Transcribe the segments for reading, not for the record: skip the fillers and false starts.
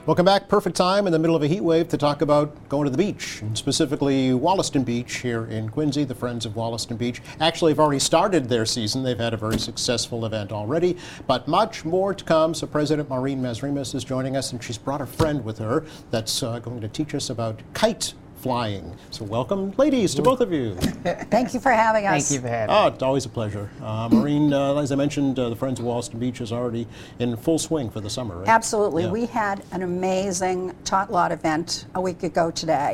Welcome back. Perfect time in the middle of a heat wave to talk about going to the beach, and specifically Wollaston Beach here in Quincy. The Friends of Wollaston Beach actually have already started their season. They've had a very successful event already, but much more to come. So President Maureen Masrimas is joining us, and she's brought a friend with her that's going to teach us about kite flying. So welcome, ladies, to both of you. Thank you for having us. Thank you for having us. It's always a pleasure. Maureen, as I mentioned, the Friends of Wollaston Beach is already in full swing for the summer, right? Absolutely. Yeah. We had an amazing tot lot event a week ago today.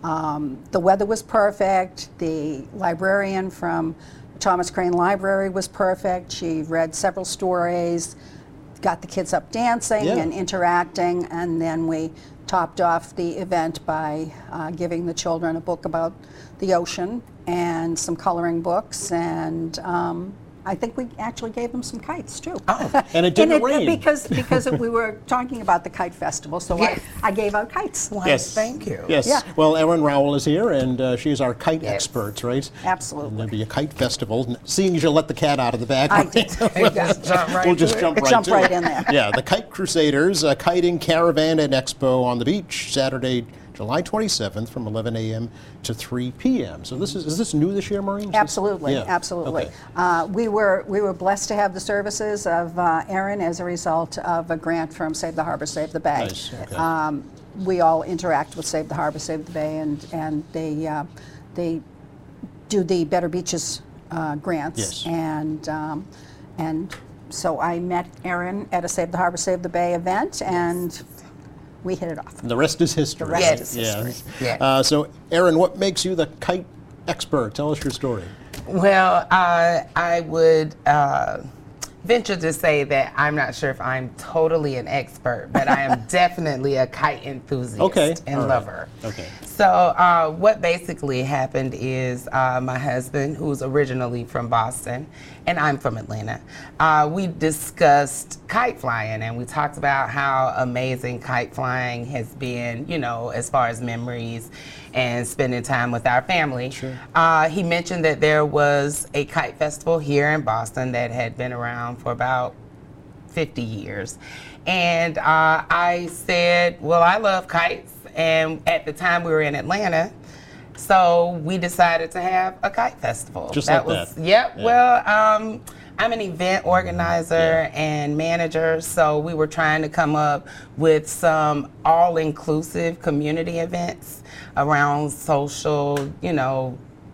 The weather was perfect. The librarian from Thomas Crane Library was perfect. She read several stories, got the kids up dancing and interacting, and then we topped off the event by giving the children a book about the ocean and some coloring books, and I think we actually gave them some kites too. Oh, and it didn't rain. Because we were talking about the kite festival, so Yes. I gave out kites. Well, Yes. thank you. Yes. Yeah. Well, Erin Rowell is here, and she's our kite Yes. expert, right? Absolutely. And there'll be a kite festival. Seeing as you let the cat out of the bag, I did. we'll Just jump right we'll just to it. jump right Jump to right it. in there. Yeah, the Kite Crusaders, a kiting caravan and expo on the beach, Saturday, July 27th from 11 a.m. to 3 p.m. So is this new this year, Maureen? Absolutely, Yeah. absolutely. Okay. We were blessed to have the services of Erin as a result of a grant from Save the Harbor, Save the Bay. Nice, okay. We all interact with Save the Harbor, Save the Bay, and they do the Better Beaches grants. Yes. And so I met Erin at a Save the Harbor, Save the Bay event, and we hit it off. And the rest is history. The rest Yes. is history. Yeah. So, Erin, what makes you the kite expert? Tell us your story. Well, I would venture to say that I'm not sure if I'm totally an expert, but I am definitely a kite enthusiast and all right. lover. Okay. So what basically happened is my husband, who's originally from Boston, and I'm from Atlanta, we discussed kite flying, and we talked about how amazing kite flying has been, you know, as far as memories and spending time with our family. Sure. He mentioned that there was a kite festival here in Boston that had been around for about 50 years. And I said, well, I love kites. And at the time we were in Atlanta, so we decided to have a kite festival. Just like that. Yep. Yeah. Well, I'm an event organizer and manager, so we were trying to come up with some all-inclusive community events around social, you know,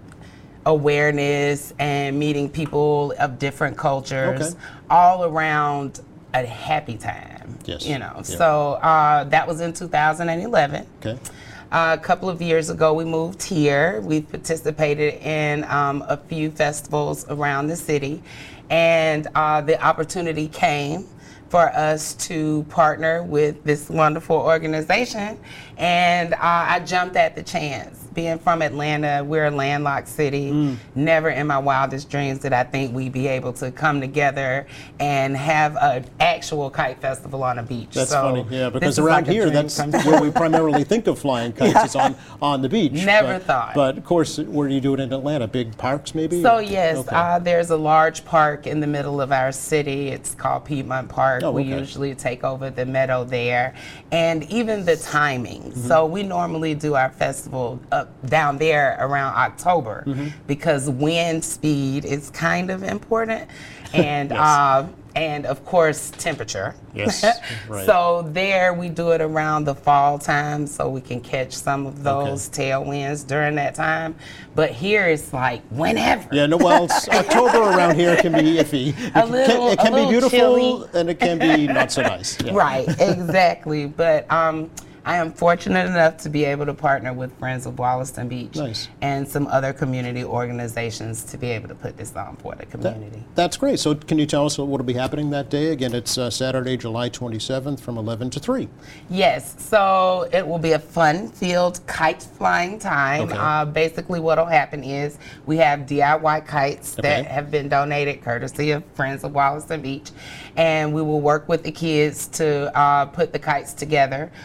awareness and meeting people of different cultures, all around a happy time. Yes. You know. Yeah. So that was in 2011. Okay. A couple of years ago, we moved here. We participated in a few festivals around the city, and the opportunity came for us to partner with this wonderful organization, and I jumped at the chance. Being from Atlanta, we're a landlocked city. Never in my wildest dreams did I think we'd be able to come together and have an actual kite festival on a beach. That's So funny, yeah, this because is around like a here, dream that's come where we primarily think of flying kites, is on the beach. Never thought. But of course, where do you do it in Atlanta? Big parks, maybe? So yes, Okay. there's a large park in the middle of our city. It's called Piedmont Park. Oh, We okay. usually take over the meadow there, and even the timing. So we normally do our festival down there around October because wind speed is kind of important, and Yes. and of course temperature. Yes, right. So there we do it around the fall time so we can catch some of those tailwinds during that time. But here it's like whenever. Yeah, no, well, October around here can be iffy. It can be beautiful, chilly. and it can be not so nice. Yeah. Right, exactly. But I am fortunate enough to be able to partner with Friends of Wollaston Beach Nice. and some other community organizations to be able to put this on for the community. That's great. So can you tell us what will be happening that day? Again, it's Saturday, July 27th from 11 to 3. Yes, so it will be a fun-filled kite flying time. Okay. Basically what will happen is we have DIY kites that Okay. have been donated courtesy of Friends of Wollaston Beach, and we will work with the kids to put the kites together. We also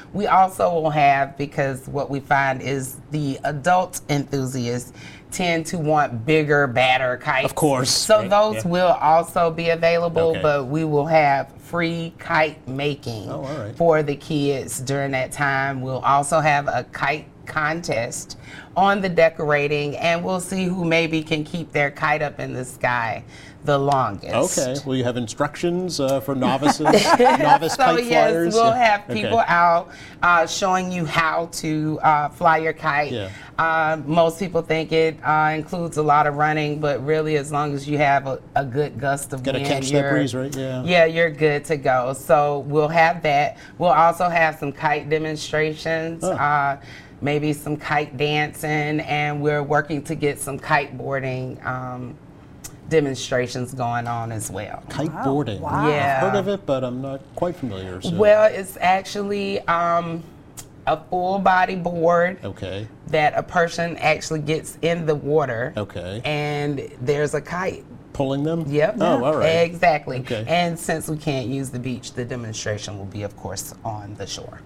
also will have, because what we find is the adult enthusiasts tend to want bigger, badder kites. Of course. So right? those Yeah. will also be available, Okay. but we will have free kite making Oh, all right. for the kids during that time. We'll also have a kite contest on the decorating, and we'll see who maybe can keep their kite up in the sky the longest. Okay. Will you have instructions for novices, novice So kite yes, flyers? we'll Yeah. have Okay. people out showing you how to fly your kite. Yeah. Most people think it includes a lot of running, but really, as long as you have a good gust of Gotta wind, catch that breeze, right? Yeah. Yeah, you're good to go. So we'll have that. We'll also have some kite demonstrations. Oh. Maybe some kite dancing, and we're working to get some kiteboarding demonstrations going on as well. Kiteboarding. Wow. Yeah. I've heard of it, but I'm not quite familiar. So. Well, it's actually a full body board Okay. that a person actually gets in the water, Okay. and there's a kite. Pulling them? Yep. Oh, all right. Exactly. Okay. And since we can't use the beach, the demonstration will be, of course, on the shore.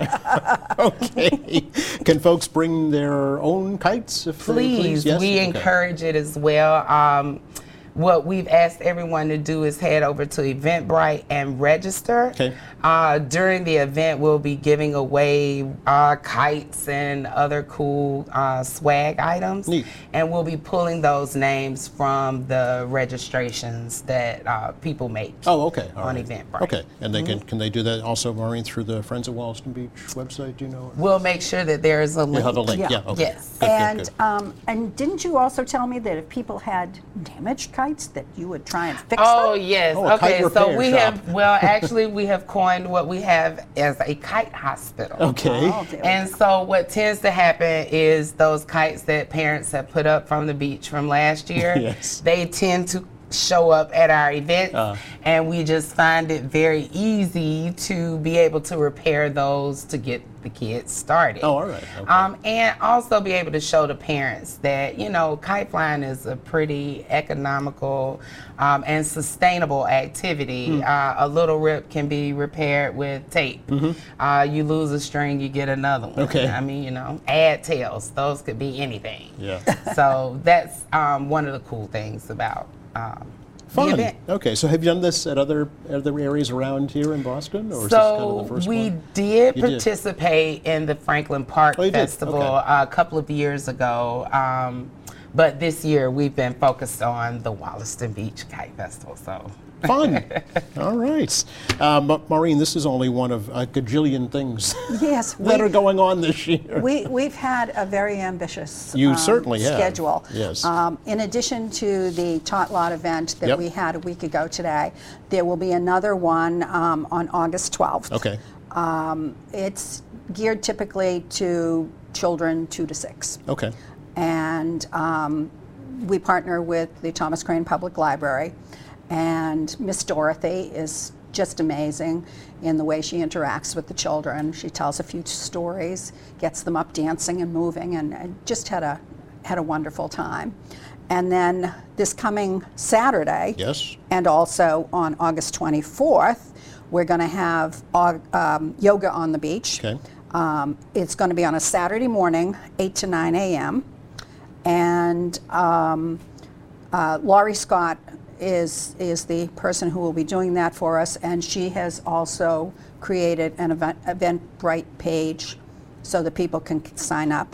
Okay. Can folks bring their own kites if they Please, Yes? we Okay. encourage it as well. What we've asked everyone to do is head over to Eventbrite and register. Okay. During the event, we'll be giving away kites and other cool swag items. Neat. And we'll be pulling those names from the registrations that people make. Oh, okay. All on right. Eventbrite. Okay. And they can they do that also, Maureen, through the Friends of Wollaston Beach website? Do you know? We'll make sure that there is a link. You have a link. Yeah. Yeah. Okay. Yes. Good, And good, good. and didn't you also tell me that if people had damaged kites, that you would try and fix Oh them? yes. Oh, a kite Okay. So repair we shop. have actually we have coined what we have as a kite hospital. Okay. Oh, there we And go. so what tends to happen is those kites that parents have put up from the beach from last year, Yes. they tend to show up at our events, and we just find it very easy to be able to repair those to get the kids started. Oh, all right. Okay. And also be able to show the parents that, kite flying is a pretty economical and sustainable activity. A little rip can be repaired with tape. You lose a string, you get another one. Okay. I mean, add tails. Those could be anything. Yeah. So that's one of the cool things about the Fun. event. Okay. So have you done this at other areas around here in Boston, or is this kind of the first we one? did You did. participate in the Franklin Park Oh, you did? Festival Okay. a couple of years ago, but this year we've been focused on the Wollaston Beach Kite Festival. So Fun. All right. Maureen, this is only one of a gajillion things Yes, that are going on this year. we've had a very ambitious You certainly have. schedule. Yes. In addition to the Tot Lot event that Yep. we had a week ago today, there will be another one on August 12th. Okay. It's geared typically to children 2 to 6. Okay. And we partner with the Thomas Crane Public Library, and Miss Dorothy is just amazing in the way she interacts with the children. She tells a few stories, gets them up dancing and moving, and just had a wonderful time. And then this coming Saturday, Yes. and also on August 24th, we're going to have yoga on the beach. Okay. It's going to be on a Saturday morning, 8 to 9 a.m. And Laurie Scott is the person who will be doing that for us, and she has also created an Eventbrite page so that people can sign up.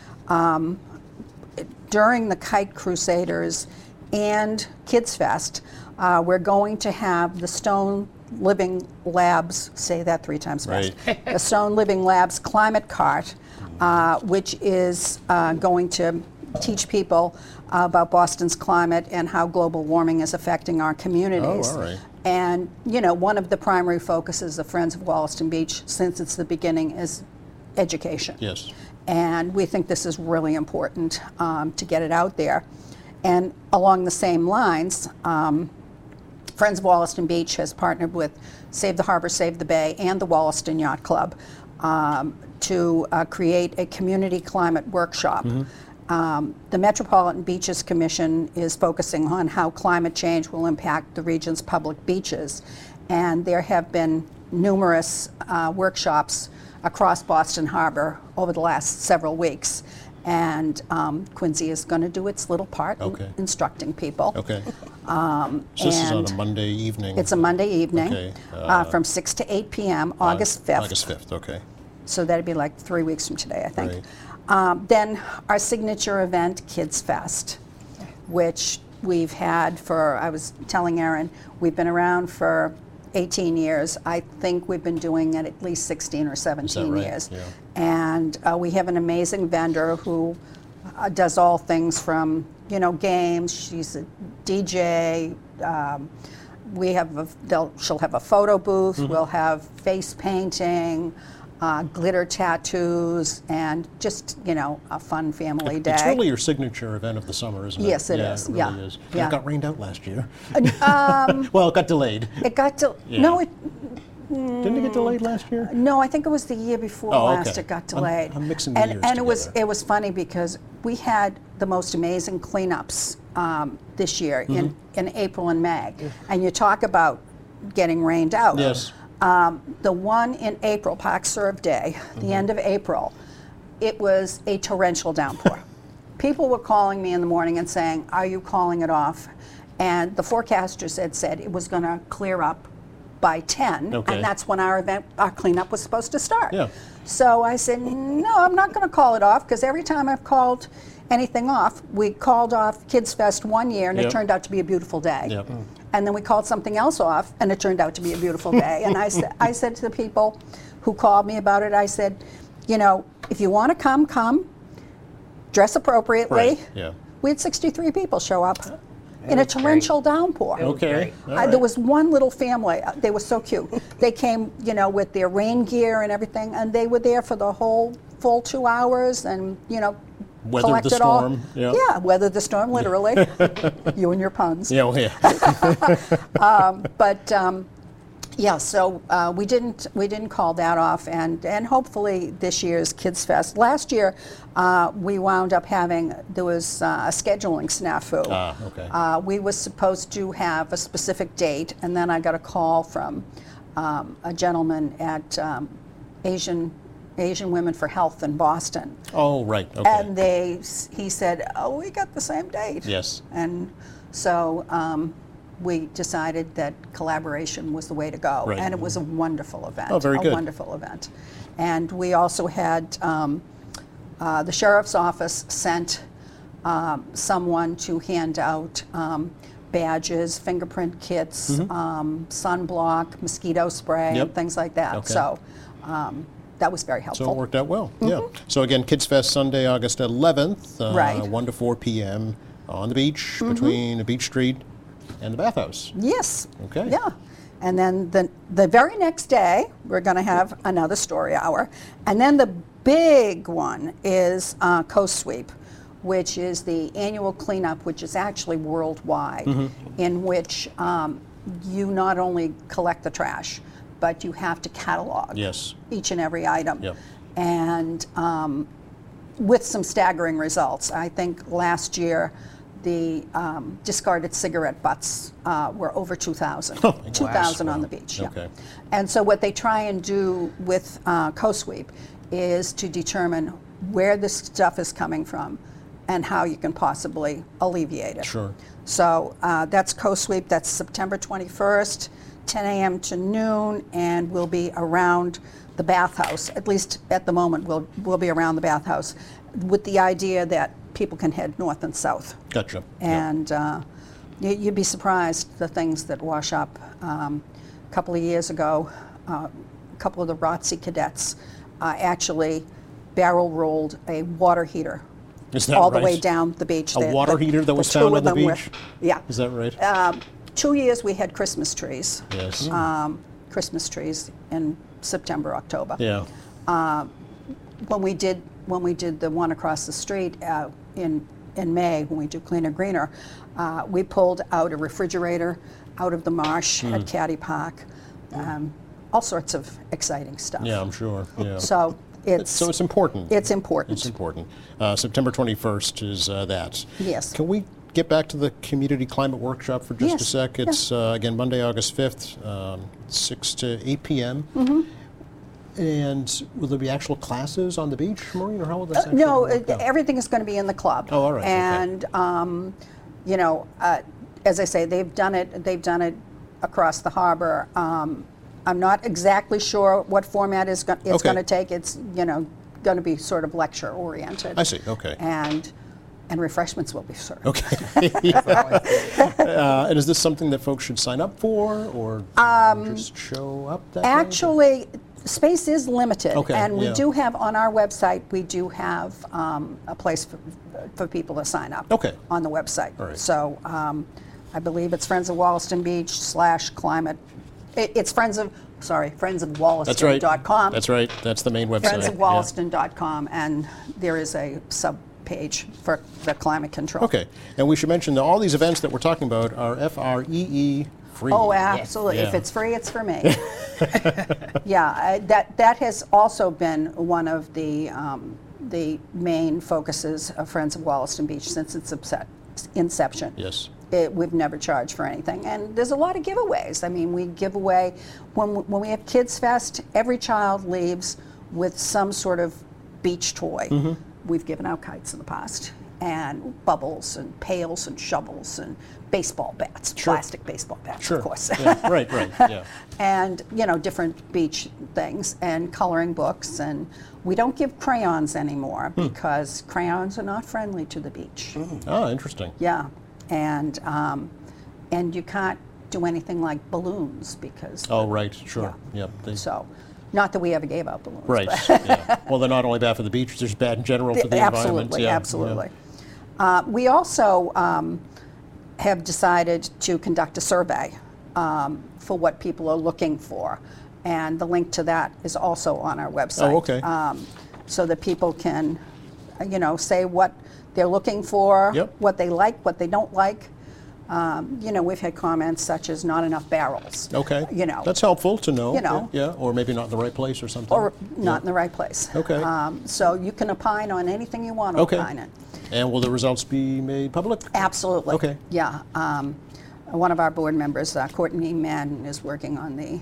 During the Kite Crusaders and Kids Fest, we're going to have the Stone Living Labs, say that 3 times fast, Right. the Stone Living Labs Climate Cart, which is going to teach people about Boston's climate and how global warming is affecting our communities. Oh, all right. And, one of the primary focuses of Friends of Wollaston Beach since it's the beginning is education. Yes. And we think this is really important to get it out there. And along the same lines, Friends of Wollaston Beach has partnered with Save the Harbor, Save the Bay, and the Wollaston Yacht Club to create a community climate workshop. The Metropolitan Beaches Commission is focusing on how climate change will impact the region's public beaches. And there have been numerous workshops across Boston Harbor over the last several weeks. And Quincy is going to do its little part Okay. in instructing people. Okay. So this is on a and Monday evening. It's a Monday evening Okay, from 6 to 8 p.m., August 5th. August 5th, okay. So that'd be like 3 weeks from today, I think. Right. Then our signature event, Kids Fest, which we've had for, I was telling Erin, we've been around for 18 years. I think we've been doing it at least 16 or 17 right? years. Yeah. And we have an amazing vendor who does all things from, games. She's a DJ. We have she'll have a photo booth. We'll have face painting, glitter tattoos, and just, a fun family day. It's really your signature event of the summer, isn't it? Yes, it is. It really Yeah. is. And Yeah. it got rained out last year. Well, it got delayed. It got to, Yeah. no, it, Didn't it get delayed last year? no, I think it was the year before Oh, last okay. it got delayed. I'm mixing the and years and together. it was funny because we had the most amazing cleanups this year Mm-hmm. in April and May. And you talk about getting rained out. Yes. The one in April, Park Serve Day, Mm-hmm. the end of April, it was a torrential downpour. People were calling me in the morning and saying, "Are you calling it off?" And the forecasters had said it was going to clear up by 10, Okay. and that's when our cleanup was supposed to start. Yeah. So I said, no, I'm not going to call it off, because every time I've called anything off, we called off Kids Fest one year, and Yep. it turned out to be a beautiful day. Yep. And then we called something else off, and it turned out to be a beautiful day. And I said to the people who called me about it, I said, if you want to come, dress appropriately. Right, yeah. We had 63 people show up in a was great. torrential downpour. It was Okay. great. All right. There was one little family. They were so cute. They came, with their rain gear and everything, and they were there for the whole full 2 hours, and Weathered the collected all. storm, yeah. Yeah, weathered the storm, literally. You and your puns. Yeah, well, yeah. But so we didn't call that off, and hopefully this year's Kids Fest. Last year, we wound up there was a scheduling snafu. Okay. We were supposed to have a specific date, and then I got a call from a gentleman at Asian Women for Health in Boston. Oh, right, okay. And he said, "Oh, we got the same date." Yes. And so we decided that collaboration was the way to go, Right. and it was a wonderful event. Oh, very good. A wonderful event. And we also had the sheriff's office sent someone to hand out badges, fingerprint kits, sunblock, mosquito spray, Yep. and things like that. Okay. So that was very helpful. So it worked out well, yeah. So again, Kids Fest Sunday, August 11th, Right. 1 to 4 p.m. on the beach, between Beach Street and the bathhouse. Yes. Okay. Yeah. And then the very next day, we're going to have another story hour. And then the big one is Coast Sweep, which is the annual cleanup, which is actually worldwide, in which you not only collect the trash, but you have to catalog Yes. each and every item. Yep. And with some staggering results. I think last year, the discarded cigarette butts were over 2,000. Oh, my gosh. 2,000 on Wow. the beach. Yeah. Okay. And so what they try and do with Coast Sweep is to determine where this stuff is coming from and how you can possibly alleviate it. Sure. So that's Coast Sweep. That's September 21st, 10 a.m. to noon, and we'll be around the bathhouse. At least at the moment, we'll be around the bathhouse, with the idea that people can head north and south. Gotcha. Yeah. And you'd be surprised the things that wash up. A couple of years ago, a couple of the ROTC cadets actually barrel rolled a water heater Is that all right? the way down the beach. A water heater that was two found of on the them were- beach? yeah. Is that right? 2 years we had Christmas trees. Yes. Christmas trees in September, October. Yeah. When we did the one across the street in May, when we do Cleaner Greener, we pulled out a refrigerator out of the marsh Hmm. at Caddy Park. All sorts of exciting stuff. Yeah, I'm sure. Yeah. So it's important. It's important. It's important. September 21st is that. Yes. Can we get back to the community climate workshop for just a Yes, sec? yeah. It's again Monday, August 5th, 6 to 8 p.m. And will there be actual classes on the beach, Maureen, or how will this actually No, work out? everything is going to be in the club. Oh, all right, okay. And you know, as I say, they've done it across the harbor. I'm not exactly sure what format it's Okay. going to take. It's, you know, going to be sort of lecture oriented. I see, okay. And refreshments will be served. Okay. And is this something that folks should sign up for, or just show up that day? Actually, space is limited, Okay, and we yeah. do have on our website. We do have a place for people to sign up. Okay. On the website. All right. So I believe it's Friends of Wollaston Beach /climate. It's friendsofwollaston.com. That's right. That's right. That's the main website. Friendsofwollaston.com, and there is a sub-page for the climate control. Okay. And we should mention that all these events that we're talking about are FREE free. Oh, absolutely. Yeah. If it's free, it's for me. Yeah, that has also been one of the main focuses of Friends of Wollaston Beach since its inception. Yes. We've never charged for anything, and there's a lot of giveaways. I mean, we give away when we have Kids Fest. Every child leaves with some sort of beach toy. Mm-hmm. We've given out kites in the past, and bubbles, and pails, and shovels, and baseball bats, Sure. plastic baseball bats, Sure. of course. Yeah. Right. Yeah. And, you know, different beach things and coloring books. And we don't give crayons anymore because crayons are not friendly to the beach. Ah, interesting. Yeah. And you can't do anything like balloons because. Oh, right. Sure. Yeah. Yep. So, not that we ever gave out balloons. Right. but- Yeah. Well, they're not only bad for the beach; they're just bad in general for the environment. Absolutely, Yeah. absolutely. We also have decided to conduct a survey for what people are looking for, and the link to that is also on our website. Oh, okay. So that people can, you know, say what they're looking for, Yep. what they like, what they don't like. You know, we've had comments such as not enough barrels. Okay. You know. That's helpful to know. You know. Yeah. Or maybe not in the right place or something. Or not in the right place. Okay. So you can opine on anything you want to Okay. opine on. And will the results be made public? Absolutely. Okay. Yeah. One of our board members, Courtney Madden, is working on the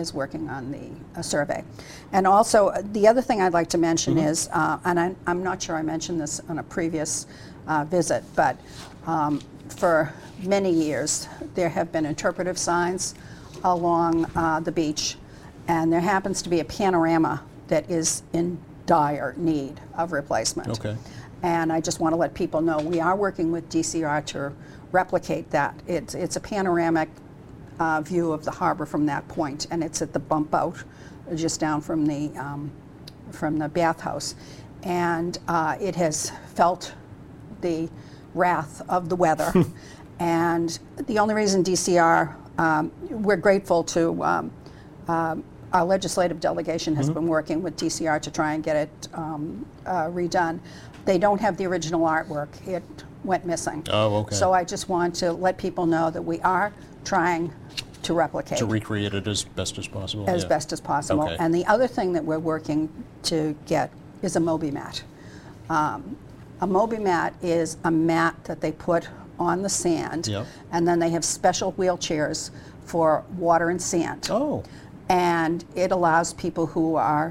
survey. And also, the other thing I'd like to mention is, and I'm not sure I mentioned this on a previous visit, but for many years there have been interpretive signs along the beach, and there happens to be a panorama that is in dire need of replacement. Okay. And I just want to let people know we are working with DCR to replicate that. It's a panoramic view of the harbor from that point, and it's at the bump out just down from the bathhouse. And it has felt the wrath of the weather. And the only reason DCR, we're grateful to our legislative delegation has been working with DCR to try and get it redone. They don't have the original artwork. It went missing. Oh, okay. So I just want to let people know that we are trying to replicate To recreate it as best as possible. as yeah. best as possible. Okay. And the other thing that we're working to get is a Moby mat. A Moby mat is a mat that they put on the sand, Yeah. and then they have special wheelchairs for water and sand. Oh. And it allows people who are,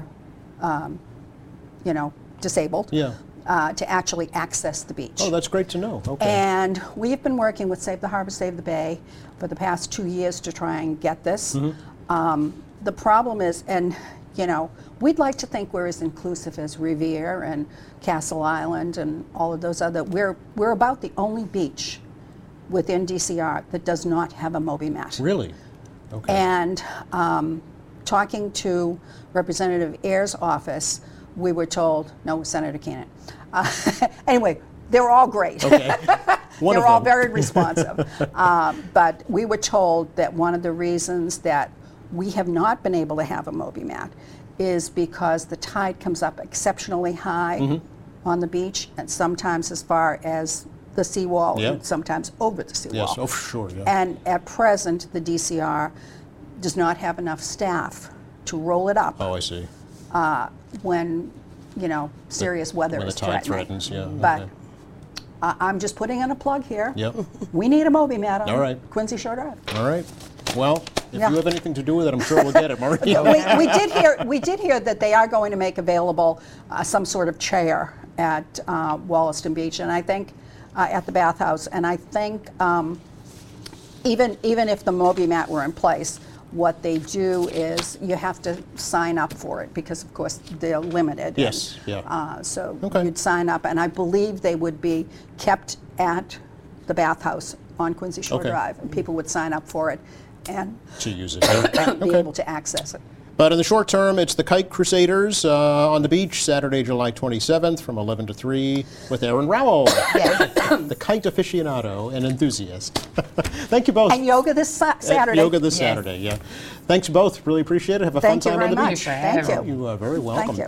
you know, disabled Yeah. to actually access the beach. Oh, that's great to know. Okay. And we've been working with Save the Harbor, Save the Bay for the past 2 years to try and get this. The problem is, and you know, we'd like to think we're as inclusive as Revere and Castle Island and all of those other. We're about the only beach within DCR that does not have a Moby mat. Really? Okay. And talking to Representative Ayer's office, we were told, no, Senator Keenan. Anyway, they're all great. Okay. One They're of all them. very responsive. But we were told that one of the reasons that we have not been able to have a Moby mat is because the tide comes up exceptionally high on the beach, and sometimes as far as the seawall, Yeah. and sometimes over the seawall. Yes. Oh, for sure. Yeah. And at present, the DCR does not have enough staff to roll it up Oh, I see. when, you know, serious weather when the is tide threatening. threatens, yeah, But okay. I'm just putting in a plug here. Yep. We need a Moby mat on All right. Quincy Shore Drive. All right. Well, If Yeah. you have anything to do with it, I'm sure we'll get it, Maureen. We did hear that they are going to make available some sort of chair at Wollaston Beach, and I think at the bathhouse. And I think even if the Moby mat were in place, what they do is you have to sign up for it because, of course, they're limited. Yes, yeah. So Okay. you'd sign up, and I believe they would be kept at the bathhouse on Quincy Shore Okay. Drive, and people would sign up for it and To use it. be Okay. able to access it. But in the short term, it's the Kite Crusaders on the beach, Saturday, July 27th from 11 to 3 with Aaron Rowell, the kite aficionado and enthusiast. Thank you both. And yoga this Saturday. Yoga this Yes. Saturday, yeah. Thanks both. Really appreciate it. Have a Thank fun you time very on the much. beach. for Thank having you. You are very welcome. Thank you.